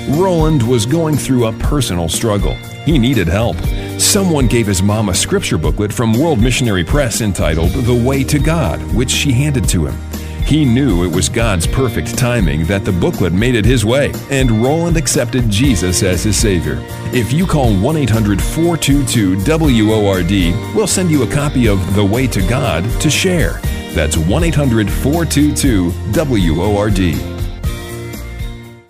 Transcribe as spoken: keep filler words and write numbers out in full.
Roland was going through a personal struggle. He needed help. Someone gave his mom a scripture booklet from World Missionary Press entitled The Way to God, which she handed to him. He knew it was God's perfect timing that the booklet made it his way, and Roland accepted Jesus as his Savior. If you call one eight hundred, four two two, W O R D, we'll send you a copy of The Way to God to share. That's one eight hundred, four two two, W O R D.